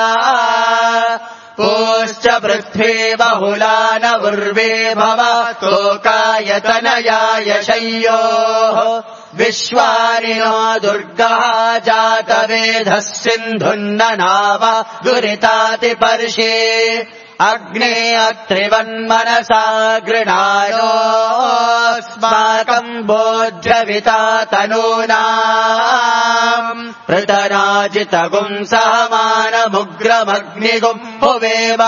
पूश्च पृथ्वी बहुला न उर्वे भव तोकायतनयाय शय्योः विश्वानिनो दुर्गः जातवेधः सिन्धुन्न नाव दुरितातिपर्षे अग्ने अत्रिवन्मनसा गृणायोऽस्माकम् बोध्यविता तनूनाम् पृतराजितगुम् सहमानमुग्रमग्निगुम् हुवेव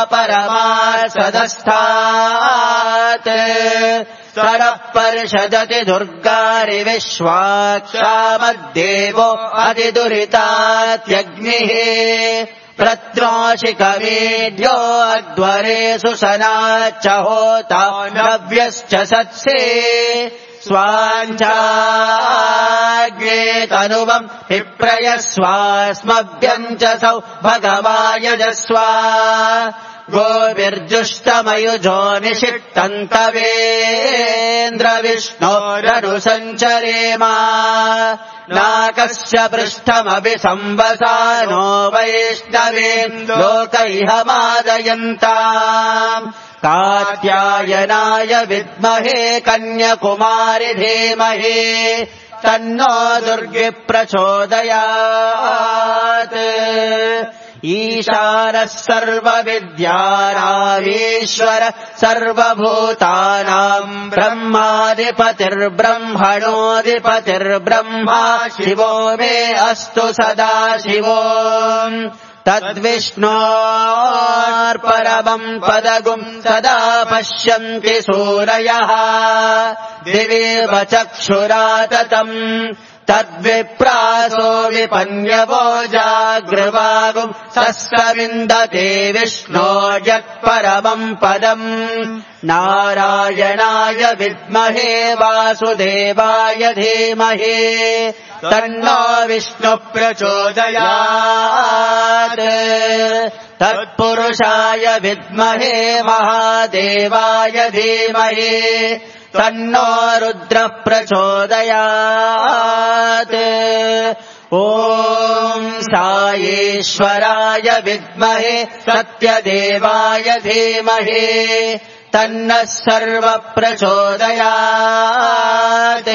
परमासदस्थात् सरः पर्षदति दुर्गानि विश्वाक्षामद्देवो अतिदुरितात्यग्निः प्रत्रोषिकवीड्यो अध्वरे सुसनाच्च होता नव्यश्च सत्से स्वाञ्चाग्ने तनुवम् विप्रयस्वास्मभ्यम् च सौ भगवायजस्वा गोविर्जुष्टमयुजो निषिक्तन्तवेन्द्रविष्णोरनुसञ्चरेमा नाकस्य पृष्ठमभि संवसानो वैष्णवेन् लोकैहमादयन्ताम् कात्यायनाय विद्महे कन्याकुमारि धीमहि तन्नो दुर्गे प्रचोदयात् ईशानः सर्वविद्यानामीश्वर सर्वभूतानाम् ब्रह्माधिपतिर्ब्रह्मणोऽधिपतिर्ब्रह्मा शिवो मे अस्तु सदा शिवो तद्विष्णोर्परमम् पदगुम् सदा पश्यन्ति सूरयः दिवेव चक्षुराततम् तद्विप्रासो विपन्यवो जागृवागुम् सस्रविन्दते विष्णो यत्परमम् पदम् नारायणाय विद्महे वासुदेवाय धीमहि तन्नो विष्णुः प्रचोदयात् तत्पुरुषाय विद्महे महादेवाय धीमहि तन्नो रुद्रः प्रचोदयात् ॐ सायेश्वराय विद्महे सत्यदेवाय धीमहि तन्नः सर्वः प्रचोदयात्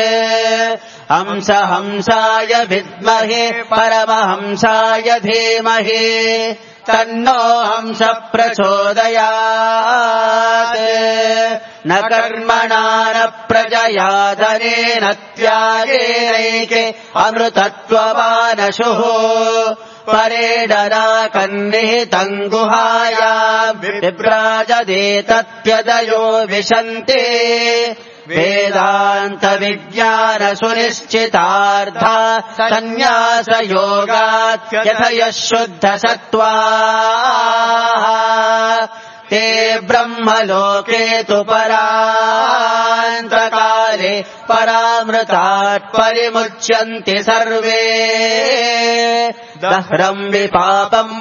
हंसहंसाय विद्महे परमहंसाय धीमहि तन्नो हंसः प्रचोदयात् न कर्मणा न प्रजया धनेन त्यागेनैके अमृतत्ववानशुः परेडनाकन्निहितम् गुहायाम् विभ्राजते तत्यदयो विशन्ते वेदान्तविज्ञानसुनिश्चितार्था सन्न्यासयोगात् यथयः शुद्धसत्त्वाः ते ब्रह्मलोके तु परान्तकाले परामृतात् परिमुच्यन्ति सर्वे दह्रम् विपापम्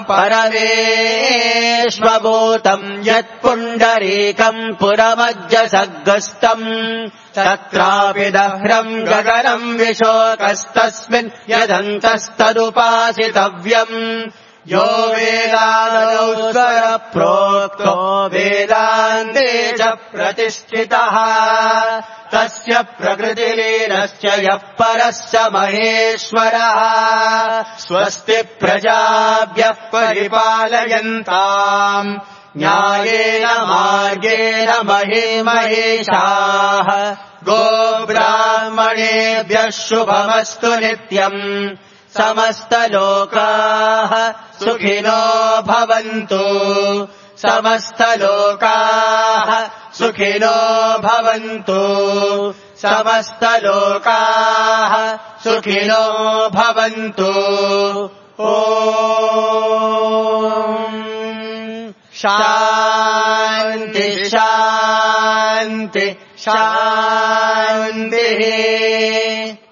परमेष्वभूतम् यत्पुण्डरीकम् पुरमज्जसग्गस्तम् तत्रापि दह्रम् गगनम् विशोकस्तस्मिन् यदन्तस्तदुपासितव्यम् यो वेदादौ स्वर प्रोक्तो वेदान्ते च प्रतिष्ठितः तस्य प्रकृतिलीनश्च यः परस्य महेश्वरः स्वस्ति प्रजाभ्यः परिपालयन्ताम् न्यायेन मार्गेण महिमहेशाः गोब्राह्मणेभ्यः शुभमस्तु नित्यम् समस्तलोकाः सुखिनो भवन्तु समस्तलोकाः सुखिनो भवन्तु समस्तलोकाः सुखिनो भवन्तु ॐ शान्ति शान्ति शान्तिः।